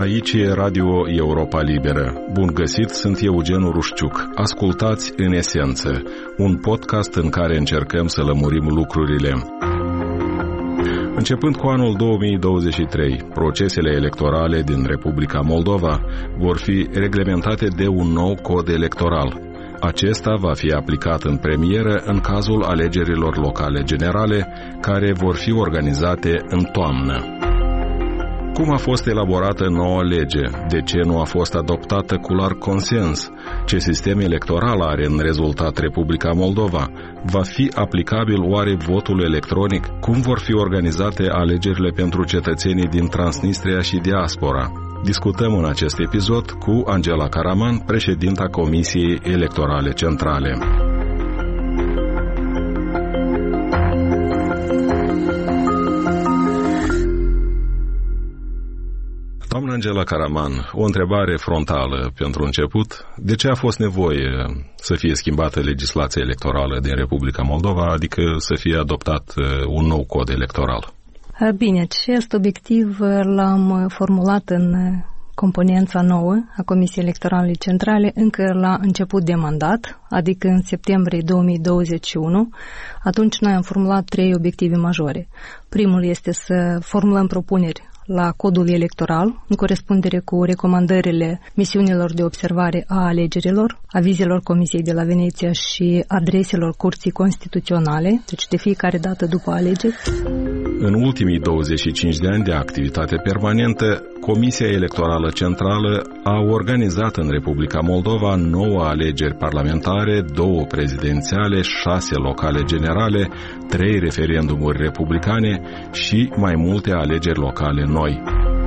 Aici e Radio Europa Liberă. Bun găsit, sunt Eugen Rușciuc. Ascultați În Esență, un podcast în care încercăm să lămurim lucrurile. Începând cu anul 2023, procesele electorale din Republica Moldova vor fi reglementate de un nou cod electoral. Acesta va fi aplicat în premieră în cazul alegerilor locale generale, care vor fi organizate în toamnă. Cum a fost elaborată noua lege? De ce nu a fost adoptată cu larg consens? Ce sistem electoral are în rezultat Republica Moldova? Va fi aplicabil oare votul electronic? Cum vor fi organizate alegerile pentru cetățenii din Transnistria și diaspora? Discutăm în acest episod cu Angela Karaman, președinta Comisiei Electorale Centrale. Doamna Angela Karaman, o întrebare frontală pentru început. De ce a fost nevoie să fie schimbată legislația electorală din Republica Moldova, adică să fie adoptat un nou cod electoral? Bine, acest obiectiv l-am formulat în componența nouă a Comisiei Electorale Centrale încă la început de mandat, adică în septembrie 2021. Atunci noi am formulat 3 obiective majore. Primul este să formulăm propuneri la codul electoral, în corespundere cu recomandările misiunilor de observare a alegerilor, avizelor Comisiei de la Veneția și adreselor Curții Constituționale, deci de fiecare dată după alegeri. În ultimii 25 de ani de activitate permanentă, Comisia Electorală Centrală a organizat în Republica Moldova 9 alegeri parlamentare, 2 prezidențiale, 6 locale generale, 3 referendumuri republicane și mai multe alegeri locale noi.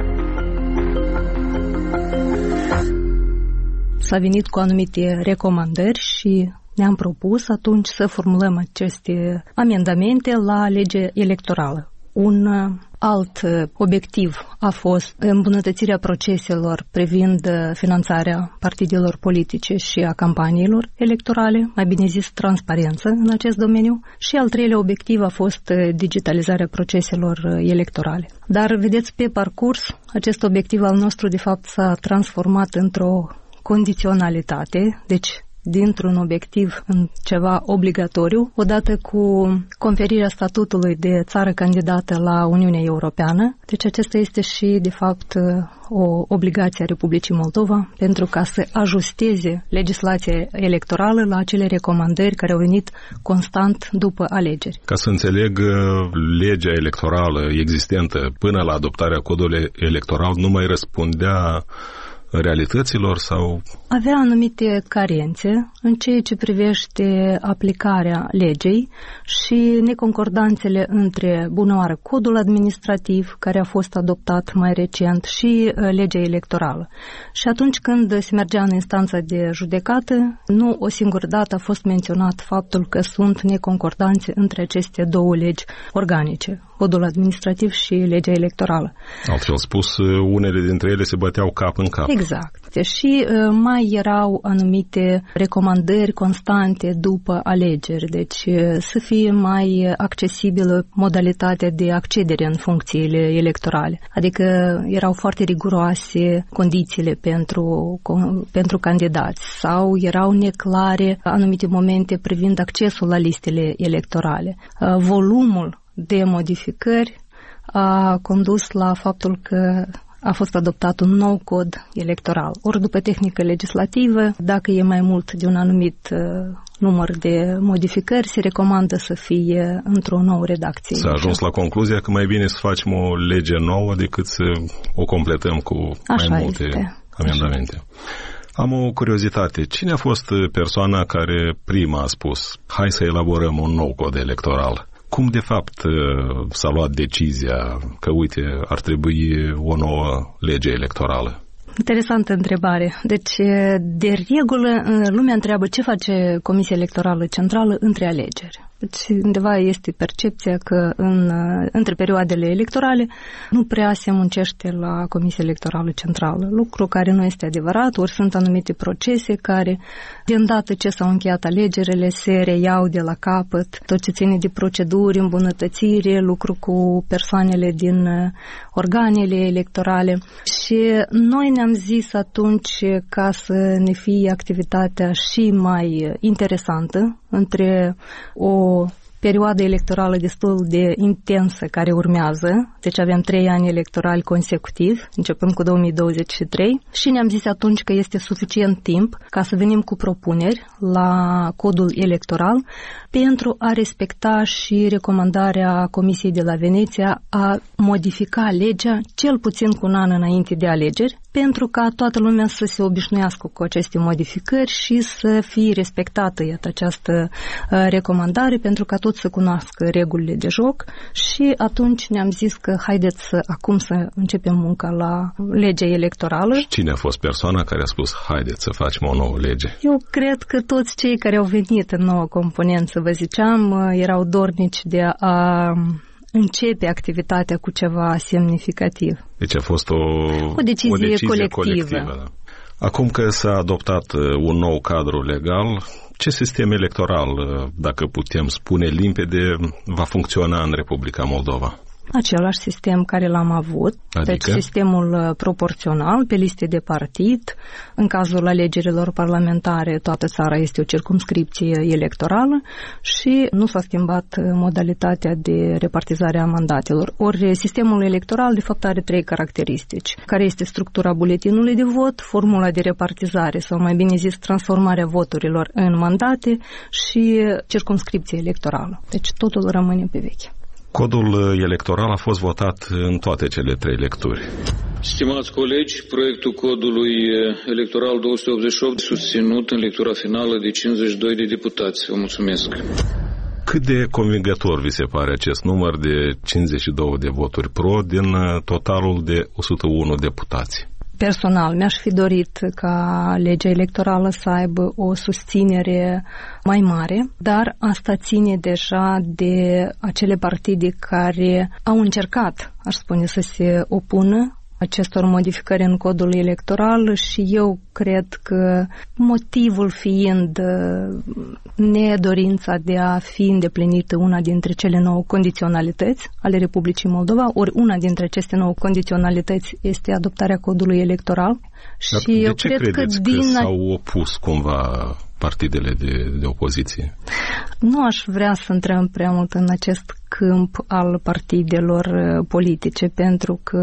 S-a venit cu anumite recomandări și ne-am propus atunci să formulăm aceste amendamente la legea electorală. Un alt obiectiv a fost îmbunătățirea proceselor privind finanțarea partidelor politice și a campaniilor electorale, mai bine zis transparență în acest domeniu, și al 3-lea obiectiv a fost digitalizarea proceselor electorale. Dar, vedeți, pe parcurs, acest obiectiv al nostru de fapt s-a transformat într-o condiționalitate, deci dintr-un obiectiv în ceva obligatoriu, odată cu conferirea statutului de țară candidată la Uniunea Europeană. Deci acesta este și, de fapt, o obligație a Republicii Moldova pentru ca să ajusteze legislația electorală la acele recomandări care au venit constant după alegeri. Ca să înțeleg, legea electorală existentă până la adoptarea codului electoral nu mai răspundea realităților sau? Avea anumite carențe în ceea ce privește aplicarea legei și neconcordanțele între, bunăoară, codul administrativ care a fost adoptat mai recent și legea electorală. Și atunci când se mergea în instanța de judecată, nu o singură dată a fost menționat faptul că sunt neconcordanțe între aceste 2 legi organice, codul administrativ și legea electorală. Altfel spus, unele dintre ele se băteau cap în cap. Exact. Și mai erau anumite recomandări constante după alegeri, deci să fie mai accesibilă modalitatea de accedere în funcțiile electorale. Adică erau foarte riguroase condițiile pentru candidați sau erau neclare anumite momente privind accesul la listele electorale. Volumul de modificări a condus la faptul că a fost adoptat un nou cod electoral. Ori după tehnică legislativă, dacă e mai mult de un anumit număr de modificări, se recomandă să fie într-o nouă redacție. S-a ajuns la concluzia că mai bine să facem o lege nouă decât să o completăm cu mai multe amendamente. Am o curiozitate. Cine a fost persoana care prima a spus hai să elaborăm un nou cod electoral? Cum, de fapt, s-a luat decizia că, uite, ar trebui o nouă lege electorală? Interesantă întrebare. Deci, de regulă, lumea întreabă ce face Comisia Electorală Centrală între alegeri. Deci undeva este percepția că între perioadele electorale nu prea se muncește la Comisia Electorală Centrală, lucru care nu este adevărat, ori sunt anumite procese care, de îndată ce s-au încheiat alegerile, se reiau de la capăt, tot ce ține de proceduri, îmbunătățire, lucru cu persoanele din organele electorale. Și noi ne-am zis atunci, ca să ne fie activitatea și mai interesantă, între o perioadă electorală destul de intensă care urmează, deci avem 3 ani electorali consecutivi, începând cu 2023, și ne-am zis atunci că este suficient timp ca să venim cu propuneri la codul electoral pentru a respecta și recomandarea Comisiei de la Veneția a modifica legea cel puțin cu un an înainte de alegeri, pentru ca toată lumea să se obișnuiască cu aceste modificări și să fie respectată această recomandare, pentru ca toți să cunoască regulile de joc. Și atunci ne-am zis că haideți acum să începem munca la legea electorală. Și cine a fost persoana care a spus haideți să facem o nouă lege? Eu cred că toți cei care au venit în nouă componență, vă ziceam, erau dornici de a începe activitatea cu ceva semnificativ. Deci a fost o decizie colectivă. Da. Acum că s-a adoptat un nou cadru legal, ce sistem electoral, dacă putem spune limpede, va funcționa în Republica Moldova? Același sistem care l-am avut, deci sistemul proporțional pe liste de partid. În cazul alegerilor parlamentare, toată țara este o circumscripție electorală și nu s-a schimbat modalitatea de repartizare a mandatelor. Ori sistemul electoral, de fapt, are 3 caracteristici, care este structura buletinului de vot, formula de repartizare, sau mai bine zis, transformarea voturilor în mandate și circumscripție electorală. Deci totul rămâne pe veche. Codul electoral a fost votat în toate cele 3 lecturi. Stimați colegi, proiectul codului electoral 288 susținut în lectura finală de 52 de deputați. Vă mulțumesc. Cât de convingător vi se pare acest număr de 52 de voturi pro din totalul de 101 deputați? Personal, mi-aș fi dorit ca legea electorală să aibă o susținere mai mare, dar asta ține deja de acele partide care au încercat, aș spune, să se opună acestor modificări în codul electoral și eu cred că motivul fiind nedorința de a fi îndeplinită una dintre cele 9 condiționalități ale Republicii Moldova, ori una dintre aceste 9 condiționalități este adoptarea codului electoral. Dar și eu cred că s-au opus cumva partidele de opoziție? Nu aș vrea să intrăm prea mult în acest câmp al partidelor politice, pentru că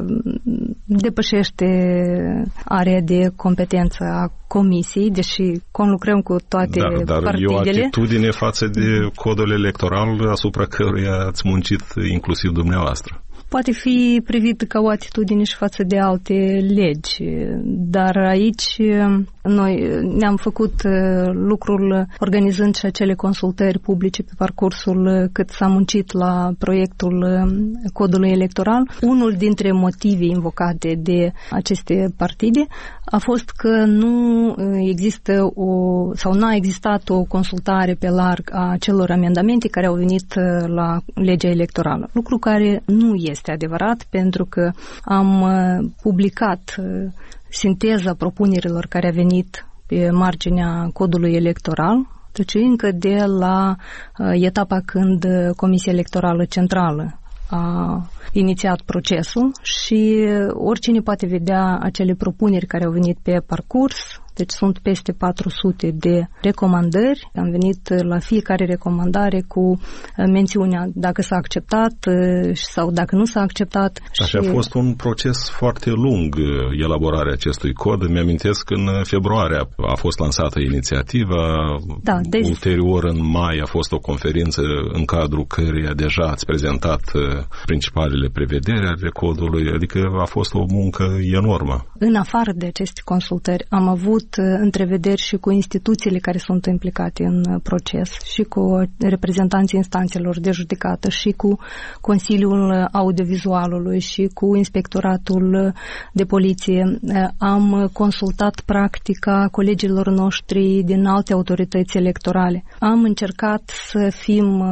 depășește area de competență a Comisiei, deși conlucrăm cu toate partidele. Dar e o atitudine față de codul electoral asupra căruia ați muncit inclusiv dumneavoastră. Poate fi privit ca o atitudine și față de alte legi, dar aici noi ne-am făcut lucrul organizând și acele consultări publice pe parcursul cât s-a muncit la proiectul codului electoral. Unul dintre motive invocate de aceste partide a fost că nu există sau n-a existat o consultare pe larg a celor amendamente care au venit la legea electorală, lucru care nu este adevărat, pentru că am publicat sinteza propunerilor care a venit pe marginea codului electoral, deci încă de la etapa când Comisia Electorală Centrală a inițiat procesul și oricine poate vedea acele propuneri care au venit pe parcurs. Deci sunt peste 400 de recomandări. Am venit la fiecare recomandare cu mențiunea dacă s-a acceptat sau dacă nu s-a acceptat. Așa a fost un proces foarte lung, elaborarea acestui cod. Mi-amintesc că în februarie a fost lansată inițiativa. Da, ulterior, în mai, a fost o conferință în cadrul căreia deja ați prezentat principalele prevederi ale codului. Adică a fost o muncă enormă. În afară de aceste consultări am avut avut întrevederi și cu instituțiile care sunt implicate în proces, și cu reprezentanții instanțelor de judecată, și cu Consiliul Audiovizualului, și cu Inspectoratul de Poliție. Am consultat practica colegilor noștri din alte autorități electorale. Am încercat să fim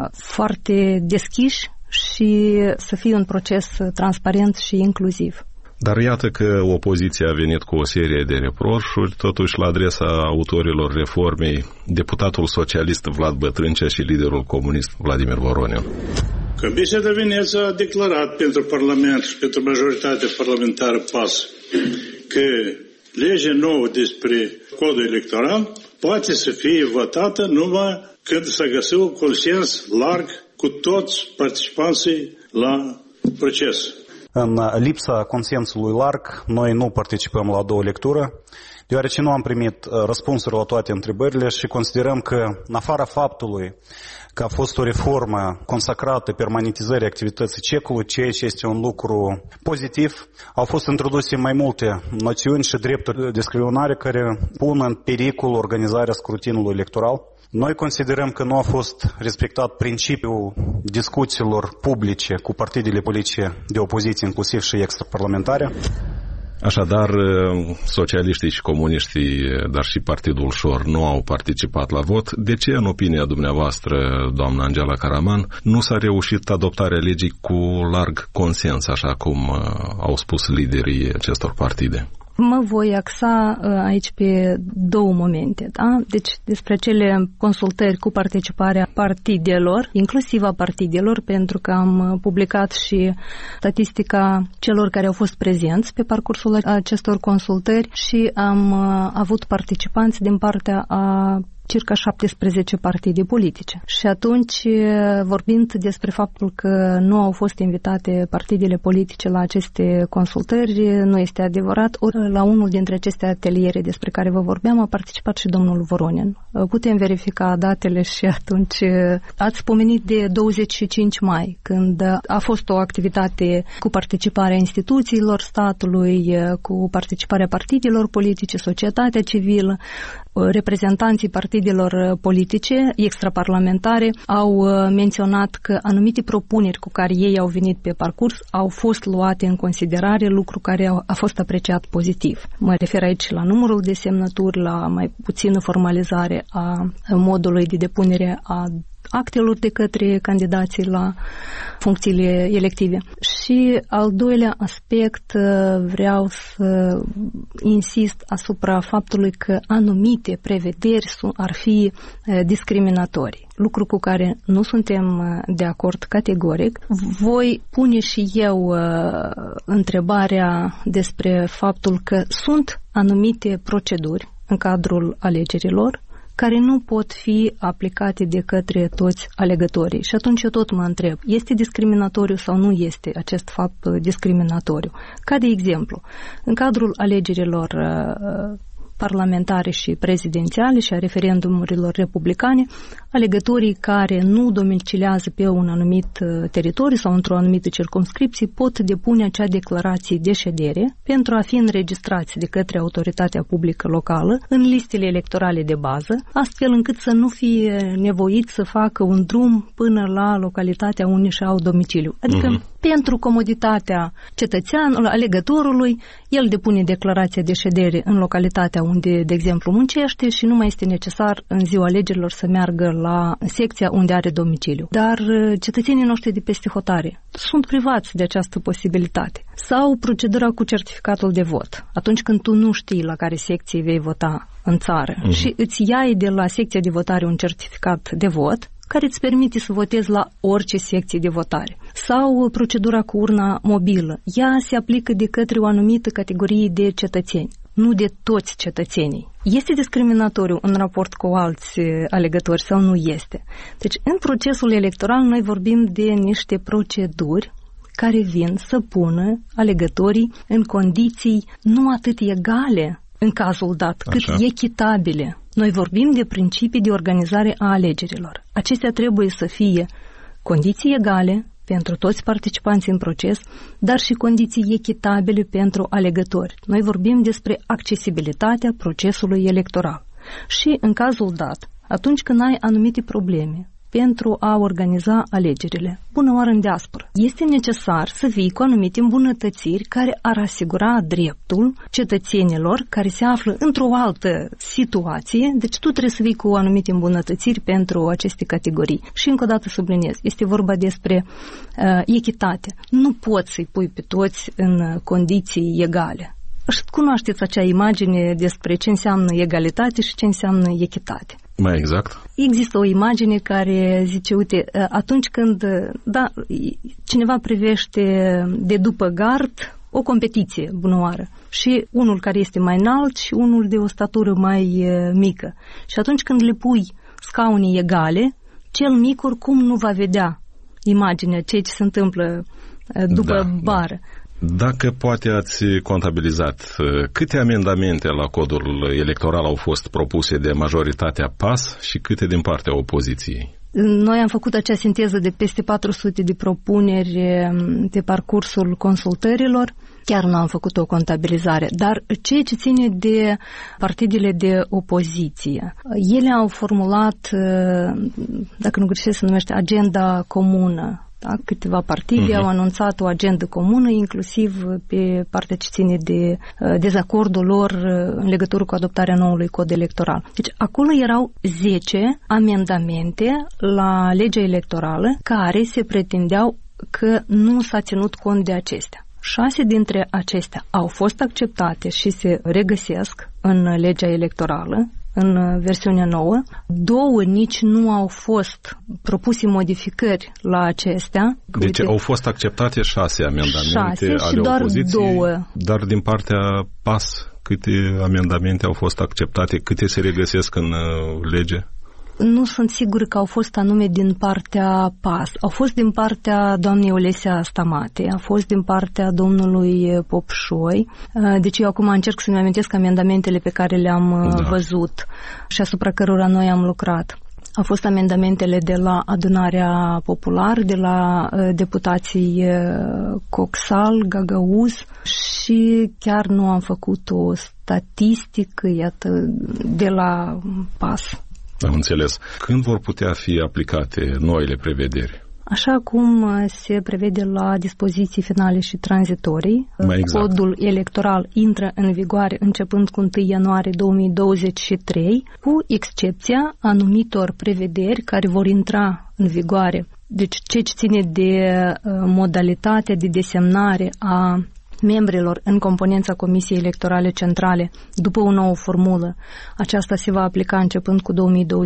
foarte deschiși și să fie un proces transparent și inclusiv. Dar iată că opoziția a venit cu o serie de reproșuri, totuși la adresa autorilor reformei, deputatul socialist Vlad Bătrâncea și liderul comunist Vladimir Voronin. Comisia de Veneția a declarat pentru Parlament și pentru majoritatea parlamentară PAS că legea nouă despre codul electoral poate să fie votată numai când s-a găsit un consens larg cu toți participanții la proces. În lipsa consensului larg, noi nu participăm la a doua lectură, deoarece nu am primit răspunsuri la toate întrebările și considerăm că, în afara faptului că a fost o reformă consacrată permanentizării activității cecului, ceea ce este un lucru pozitiv, au fost introduse mai multe noțiuni și drepturi de discriminare care pun în pericol organizarea scrutinului electoral. Noi considerăm că nu a fost respectat principiul discuțiilor publice cu partidele politice de opoziție, inclusiv și extraparlamentare. Așadar, socialiștii și comuniștii, dar și Partidul Șor, nu au participat la vot. De ce, în opinia dumneavoastră, doamna Angela Caraman, nu s-a reușit adoptarea legii cu larg consens, așa cum au spus liderii acestor partide? Mă voi axa aici pe două momente. Da? Deci despre cele consultări cu participarea partidelor, inclusiv a partidelor, pentru că am publicat și statistica celor care au fost prezenți pe parcursul acestor consultări și am avut participanți din partea a circa 17 partide politice. Și atunci, vorbind despre faptul că nu au fost invitate partidele politice la aceste consultări, nu este adevărat. La unul dintre aceste ateliere despre care vă vorbeam a participat și domnul Voronin. Putem verifica datele și atunci ați pomenit de 25 mai, când a fost o activitate cu participarea instituțiilor statului, cu participarea partidelor politice, societatea civilă, reprezentanții partidelor politice extraparlamentare au menționat că anumite propuneri cu care ei au venit pe parcurs au fost luate în considerare, lucru care a fost apreciat pozitiv. Mă refer aici la numărul de semnături, la mai puțină formalizare a modului de depunere a actelor de către candidații la funcțiile elective. Și al doilea aspect, vreau să insist asupra faptului că anumite prevederi ar fi discriminatorii, lucru cu care nu suntem de acord categoric. Voi pune și eu întrebarea despre faptul că sunt anumite proceduri în cadrul alegerilor care nu pot fi aplicate de către toți alegătorii. Și atunci eu tot mă întreb, este discriminatoriu sau nu este acest fapt discriminatoriu? Ca de exemplu, în cadrul alegerilor parlamentare și prezidențiale și a referendumurilor republicane, alegătorii care nu domiciliază pe un anumit teritoriu sau într-o anumită circumscripție pot depune acea declarație de ședere pentru a fi înregistrați de către autoritatea publică locală în listele electorale de bază, astfel încât să nu fie nevoiți să facă un drum până la localitatea unde și-au domiciliu. Adică pentru comoditatea cetățeanului, alegătorului, el depune declarația de ședere în localitatea unde, de exemplu, muncește și nu mai este necesar în ziua alegerilor să meargă la secția unde are domiciliu. Dar cetățenii noștri de peste hotare sunt privați de această posibilitate. Sau procedura cu certificatul de vot. Atunci când tu nu știi la care secție vei vota în țară și îți iai de la secția de votare un certificat de vot care îți permite să votezi la orice secție de votare. Sau procedura cu urna mobilă. Ea se aplică de către o anumită categorie de cetățeni, nu de toți cetățenii. Este discriminatoriu în raport cu alți alegători sau nu este? Deci, în procesul electoral, noi vorbim de niște proceduri care vin să pună alegătorii în condiții nu atât egale în cazul dat, cât echitabile. Noi vorbim de principii de organizare a alegerilor. Acestea trebuie să fie condiții egale pentru toți participanții în proces, dar și condiții echitabile pentru alegători. Noi vorbim despre accesibilitatea procesului electoral. Și în cazul dat, atunci când ai anumite probleme pentru a organiza alegerile, bună oară în diaspora, este necesar să vii cu anumite îmbunătățiri care ar asigura dreptul cetățenilor care se află într-o altă situație, deci tu trebuie să vii cu anumite îmbunătățiri pentru aceste categorii. Și încă o dată subliniez, este vorba despre echitate. Nu poți să-i pui pe toți în condiții egale. Cunoașteți acea imagine despre ce înseamnă egalitate și ce înseamnă echitate. Mai exact? Există o imagine care zice, uite, atunci când cineva privește de după gard o competiție, bună oară, și unul care este mai înalt și unul de o statură mai mică. Și atunci când le pui scaune egale, cel mic oricum nu va vedea imaginea, ceea ce se întâmplă după bară. Dacă poate ați contabilizat, câte amendamente la codul electoral au fost propuse de majoritatea PAS și câte din partea opoziției? Noi am făcut acea sinteză de peste 400 de propuneri pe parcursul consultărilor. Chiar nu am făcut o contabilizare, dar ceea ce ține de partidele de opoziție, ele au formulat, dacă nu greșesc, se numește agenda comună. Da? Câteva partide au anunțat o agendă comună, inclusiv pe partea ce ține de dezacordul lor în legătură cu adoptarea noului cod electoral. Deci acolo erau 10 amendamente la legea electorală care se pretindeau că nu s-a ținut cont de acestea. 6 dintre acestea au fost acceptate și se regăsesc în legea electorală, în versiunea nouă. 2 nici nu au fost propuse modificări la acestea. Deci au fost acceptate 6 amendamente ale opoziției, 2. Dar din partea PAS, câte amendamente au fost acceptate, câte se regăsesc în lege? Nu sunt sigur că au fost anume din partea PAS. Au fost din partea doamnei Olesia Stamate, a fost din partea domnului Popșoi. Deci eu acum încerc să-mi amintesc amendamentele pe care le-am văzut și asupra cărora noi am lucrat. Au fost amendamentele de la Adunarea Populară, de la deputații Coxal, Gagauz și chiar nu am făcut o statistică, iată, de la PAS. Am înțeles. Când vor putea fi aplicate noile prevederi? Așa cum se prevede la dispoziții finale și tranzitorii, exact. Codul electoral intră în vigoare începând cu 1 ianuarie 2023, cu excepția anumitor prevederi care vor intra în vigoare. Deci ce ține de modalitatea de desemnare a membrilor în componența Comisiei Electorale Centrale după o nouă formulă. Aceasta se va aplica începând cu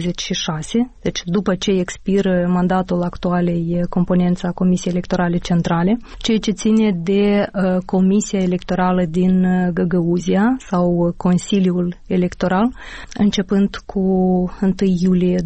2026, deci după ce expiră mandatul actualei componența Comisiei Electorale Centrale. Ceea ce ține de Comisia Electorală din Găgăuzia sau Consiliul Electoral, începând cu 1 iulie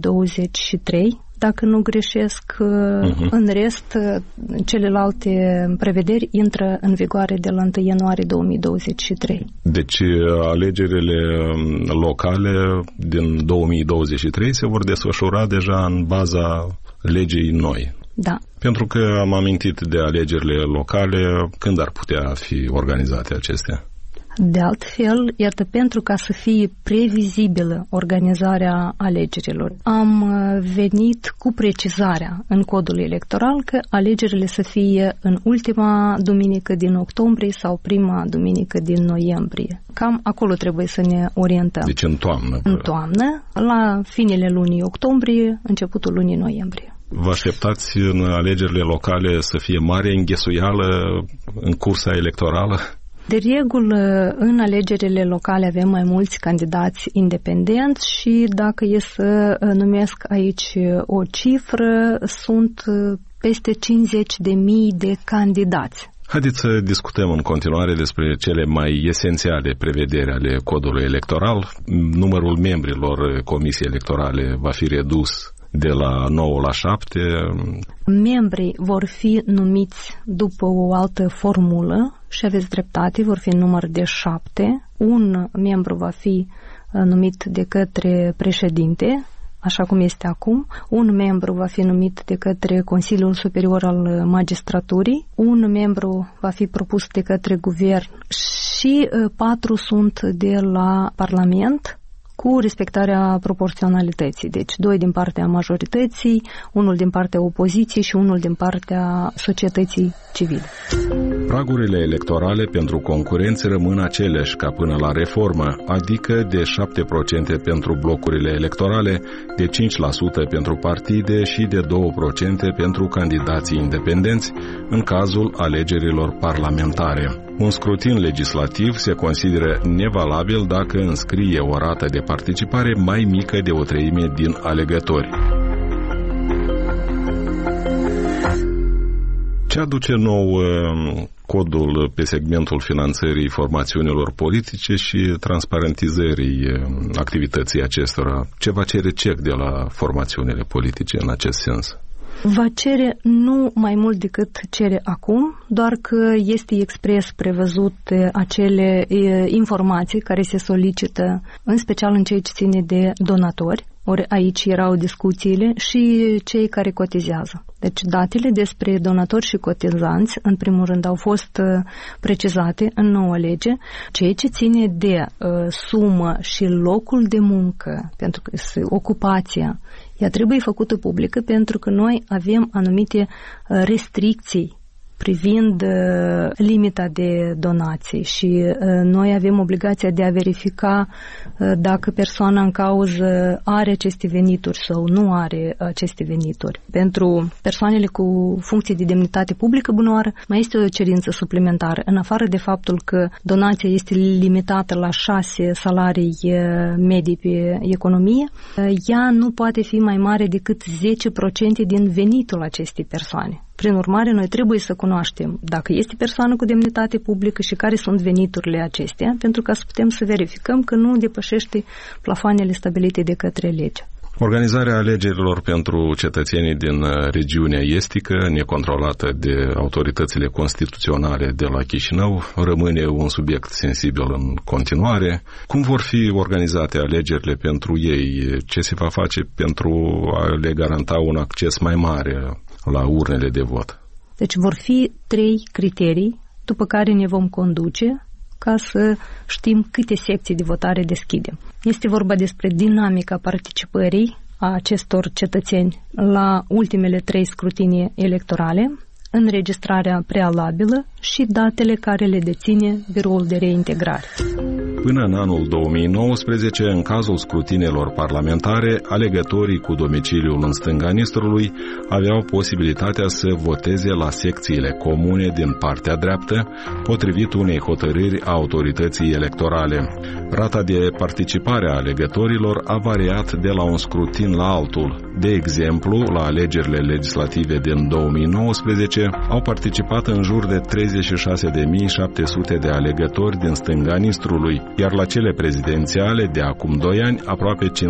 2023, dacă nu greșesc, în rest, celelalte prevederi intră în vigoare de la 1 ianuarie 2023. Deci alegerile locale din 2023 se vor desfășura deja în baza legii noi. Da. Pentru că am amintit de alegerile locale, când ar putea fi organizate acestea? De altfel, iată, pentru ca să fie previzibilă organizarea alegerilor, am venit cu precizarea în codul electoral că alegerile să fie în ultima duminică din octombrie sau prima duminică din noiembrie. Cam acolo trebuie să ne orientăm. Deci în toamnă. În toamnă, la finele lunii octombrie, începutul lunii noiembrie. Vă așteptați în alegerile locale să fie mare înghesuială în cursa electorală? De regulă, în alegerile locale avem mai mulți candidați independenți și dacă e să numesc aici o cifră, sunt peste 50.000 de candidați. Haideți să discutăm în continuare despre cele mai esențiale prevederi ale codului electoral. Numărul membrilor Comisiei Electorale va fi redus de la 9 la 7. Membrii vor fi numiți după o altă formulă și aveți dreptate, vor fi în număr de 7. Un membru va fi numit de către președinte așa cum este acum. Un membru va fi numit de către Consiliul Superior al Magistraturii, un membru va fi propus de către Guvern și 4 sunt de la Parlament, cu respectarea proporționalității. Deci 2 din partea majorității, 1 din partea opoziției și 1 din partea societății civile. Pragurile electorale pentru concurenți rămân aceleași ca până la reformă, adică de 7% pentru blocurile electorale, de 5% pentru partide și de 2% pentru candidații independenți în cazul alegerilor parlamentare. Un scrutin legislativ se consideră nevalabil dacă înscrie o rată de participare mai mică de 1/3 din alegători. Ce aduce nou codul pe segmentul finanțării formațiunilor politice și transparentizării activității acestora? Ce va cere CEC de la formațiunile politice în acest sens? Va cere nu mai mult decât cere acum, doar că este expres prevăzut acele informații care se solicită, în special în ceea ce ține de donatori. Ori aici erau discuțiile și cei care cotizează. Deci datele despre donatori și cotizanți, în primul rând, au fost precizate în noua lege. Ceea ce ține de sumă și locul de muncă, pentru că ocupația, ea trebuie făcută publică pentru că noi avem anumite restricții privind limita de donații și noi avem obligația de a verifica dacă persoana în cauză are aceste venituri sau nu are aceste venituri. Pentru persoanele cu funcții de demnitate publică, bunoară, mai este o cerință suplimentară. În afară de faptul că donația este limitată la 6 salarii medii pe economie, ea nu poate fi mai mare decât 10% din venitul acestei persoane. Prin urmare, noi trebuie să cunoaștem dacă este persoană cu demnitate publică și care sunt veniturile acestea, pentru ca să putem să verificăm că nu depășește plafoanele stabilite de către lege. Organizarea alegerilor pentru cetățenii din regiunea estică, necontrolată de autoritățile constituționale de la Chișinău, rămâne un subiect sensibil în continuare. Cum vor fi organizate alegerile pentru ei? Ce se va face pentru a le garanta un acces mai mare la urnele de vot? Deci vor fi 3 criterii după care ne vom conduce ca să știm câte secții de votare deschidem. Este vorba despre dinamica participării a acestor cetățeni la ultimele 3 scrutinii electorale, înregistrarea prealabilă și datele care le deține Biroul de Reintegrare. Până în anul 2019, în cazul scrutinelor parlamentare, alegătorii cu domiciliul în stânga Nistrului aveau posibilitatea să voteze la secțiile comune din partea dreaptă, potrivit unei hotărâri a autorității electorale. Rata de participare a alegătorilor a variat de la un scrutin la altul. De exemplu, la alegerile legislative din 2019 au participat în jur de 36.700 de alegători din stânga Nistrului, iar la cele prezidențiale de acum 2 ani aproape 15.000.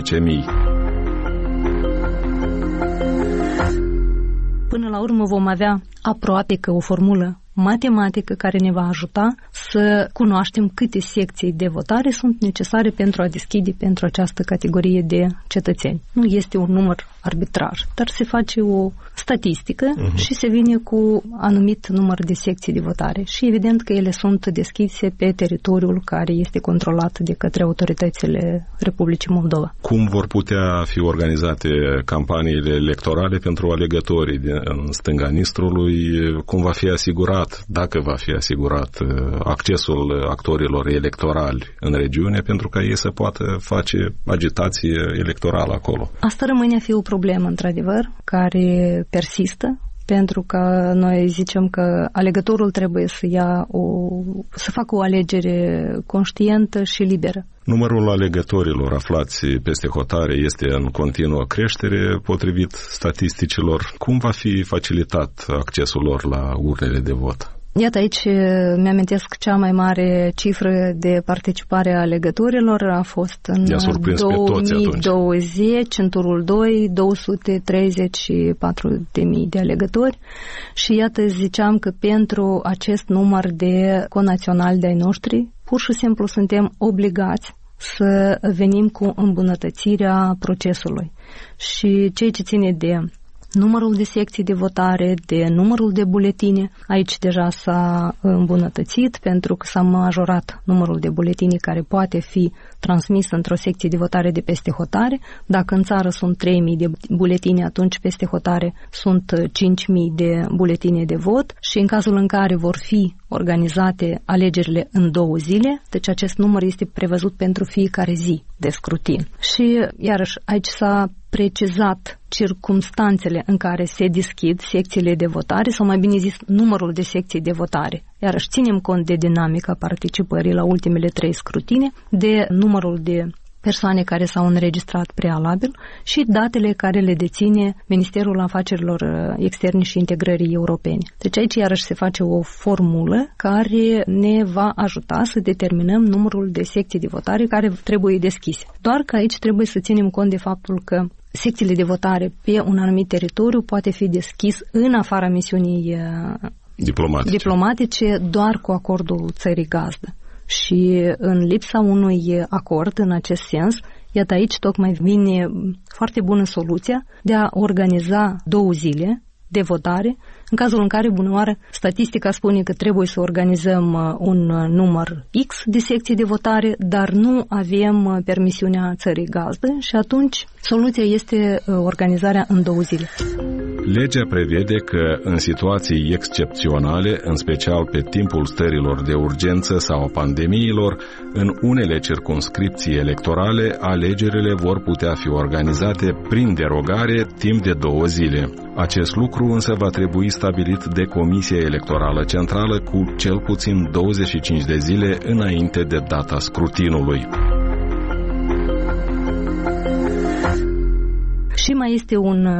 Până la urmă vom avea aproape că o formulă matematică care ne va ajuta să cunoaștem câte secții de votare sunt necesare pentru a deschide pentru această categorie de cetățeni. Nu este un număr arbitrar, dar se face o statistică și se vine cu anumit număr de secții de votare și evident că ele sunt deschise pe teritoriul care este controlat de către autoritățile Republicii Moldova. Cum vor putea fi organizate campaniile electorale pentru alegătorii în stânga Nistrului? Cum va fi asigurat, dacă va fi asigurat, accesul actorilor electorali în regiune pentru ca ei să poată face agitație electorală acolo? Asta rămâne a fi o problemă, într-adevăr, care persistă, pentru că noi zicem că alegătorul trebuie să facă o alegere conștientă și liberă. Numărul alegătorilor aflați peste hotare este în continuă creștere, potrivit statisticilor. Cum va fi facilitat accesul lor la urnele de vot? Iată, aici mi-amintesc cea mai mare cifră de participare a alegătorilor a fost în 2020, în turul 2, 234.000 de alegători și iată ziceam că pentru acest număr de conaționali de-ai noștri, pur și simplu suntem obligați să venim cu îmbunătățirea procesului. Și ceea ce ține de numărul de secții de votare, de numărul de buletine, aici deja s-a îmbunătățit pentru că s-a majorat numărul de buletine care poate fi transmis într-o secție de votare de peste hotare. Dacă în țară sunt 3.000 de buletine, atunci peste hotare sunt 5.000 de buletine de vot și în cazul în care vor fi organizate alegerile în 2 zile, deci acest număr este prevăzut pentru fiecare zi de scrutin. Și iarăși aici s-a precizat circumstanțele în care se deschid secțiile de votare, sau mai bine zis numărul de secții de votare. Iarăși ținem cont de dinamica participării la ultimele 3 scrutine, de numărul de persoane care s-au înregistrat prealabil și datele care le deține Ministerul Afacerilor Externe și Integrării Europene. Deci aici iarăși se face o formulă care ne va ajuta să determinăm numărul de secții de votare care trebuie deschise. Doar că aici trebuie să ținem cont de faptul că secțiile de votare pe un anumit teritoriu poate fi deschis în afara misiunii diplomatice doar cu acordul țării gazdă. Și în lipsa unui acord în acest sens, iată aici tocmai vine foarte bună soluția de a organiza 2 zile de votare, în cazul în care, bună oară, statistica spune că trebuie să organizăm un număr X de secții de votare, dar nu avem permisiunea țării gazdă și atunci soluția este organizarea în 2 zile. Legea prevede că în situații excepționale, în special pe timpul stărilor de urgență sau pandemiilor, în unele circumscripții electorale, alegerile vor putea fi organizate prin derogare timp de 2 zile. Acest lucru însă va trebui stabilit de Comisia Electorală Centrală cu cel puțin 25 de zile înainte de data scrutinului. Și mai este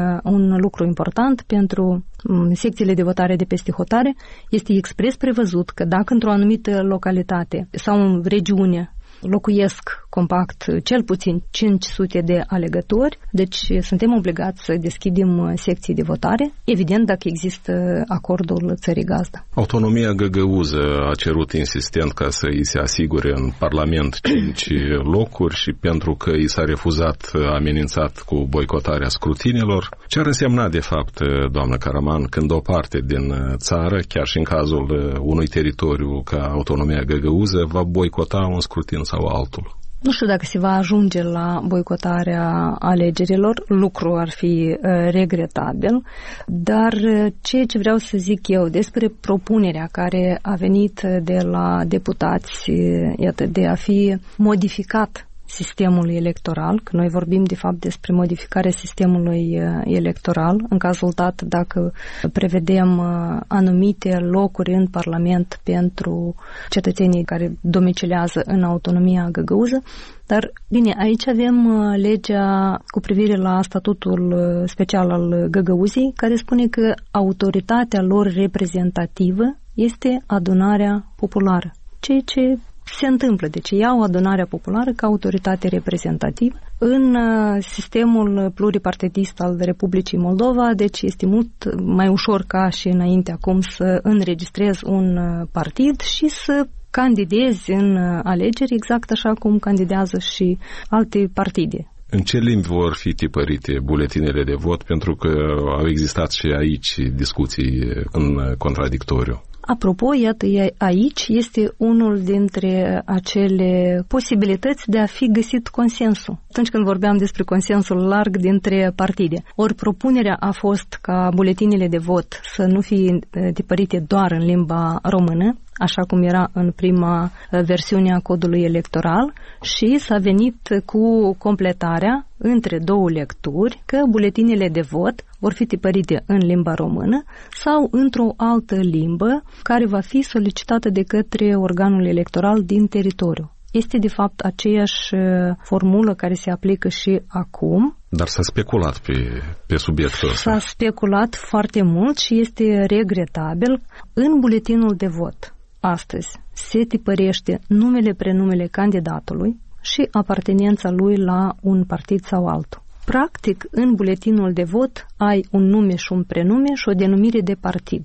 un lucru important pentru secțiile de votare de peste hotare. Este expres prevăzut că dacă într-o anumită localitate sau în regiune locuiesc compact cel puțin 500 de alegători, deci suntem obligați să deschidem secții de votare, evident dacă există acordul țării gazdă. Autonomia găgăuză a cerut insistent ca să îi se asigure în Parlament 5 locuri și pentru că i s-a refuzat, a amenințat cu boicotarea scrutinilor. Ce ar însemna de fapt, doamnă Caraman, când o parte din țară, chiar și în cazul unui teritoriu ca Autonomia găgăuză, va boicota un scrutin sau altul? Nu știu dacă se va ajunge la boicotarea alegerilor, lucru ar fi regretabil, dar ceea ce vreau să zic eu despre propunerea care a venit de la deputați, iată, de a fi modificat sistemul electoral, că noi vorbim de fapt despre modificarea sistemului electoral, în cazul dat dacă prevedem anumite locuri în Parlament pentru cetățenii care domiciliază în Autonomia găgăuză, dar bine, aici avem legea cu privire la statutul special al Găgăuzii, care spune că autoritatea lor reprezentativă este adunarea populară, ceea ce se întâmplă. Deci iau adunarea populară ca autoritate reprezentativă în sistemul pluripartidist al Republicii Moldova, deci este mult mai ușor ca și înainte acum să înregistrezi un partid și să candidezi în alegeri exact așa cum candidează și alte partide. În ce limbi vor fi tipărite buletinele de vot? Pentru că au existat și aici discuții în contradictoriu. Apropo, iată, aici este unul dintre acele posibilități de a fi găsit consensul. Atunci când vorbeam despre consensul larg dintre partide. Ori propunerea a fost ca buletinele de vot să nu fie tipărite doar în limba română, așa cum era în prima versiune a codului electoral, și s-a venit cu completarea între 2 lecturi că buletinele de vot vor fi tipărite în limba română sau într-o altă limbă care va fi solicitată de către organul electoral din teritoriu. Este de fapt aceeași formulă care se aplică și acum. Dar s-a speculat pe subiectul ăsta. S-a speculat foarte mult și este regretabil. În buletinul de vot astăzi se tipărește numele, prenumele candidatului și apartenența lui la un partid sau altul. Practic, în buletinul de vot ai un nume și un prenume și o denumire de partid.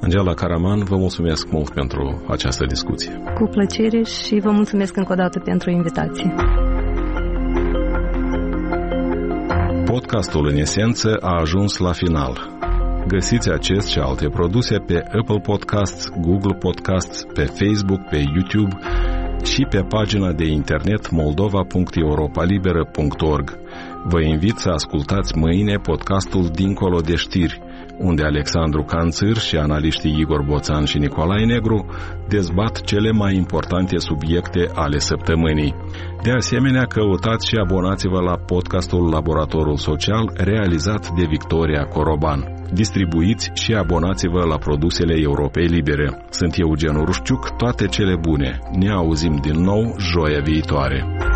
Angela Caraman, vă mulțumesc mult pentru această discuție. Cu plăcere și vă mulțumesc încă o dată pentru invitație. Podcastul în esență a ajuns la final. Găsiți acest și alte produse pe Apple Podcasts, Google Podcasts, pe Facebook, pe YouTube și pe pagina de internet moldova.europalibera.org. Vă invit să ascultați mâine podcastul Dincolo de știri, unde Alexandru Canțâr și analiștii Igor Boțan și Nicolae Negru dezbat cele mai importante subiecte ale săptămânii. De asemenea, căutați și abonați-vă la podcastul Laboratorul Social, realizat de Victoria Coroban. Distribuiți și abonați-vă la produsele Europei Libere. Sunt Eugen Urușciuc, toate cele bune. Ne auzim din nou joia viitoare.